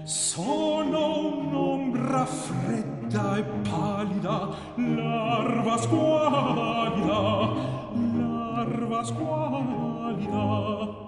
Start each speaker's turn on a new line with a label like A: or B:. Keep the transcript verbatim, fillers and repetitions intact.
A: Sono un'ombra fredda e pallida, larva squalida, larva squalida.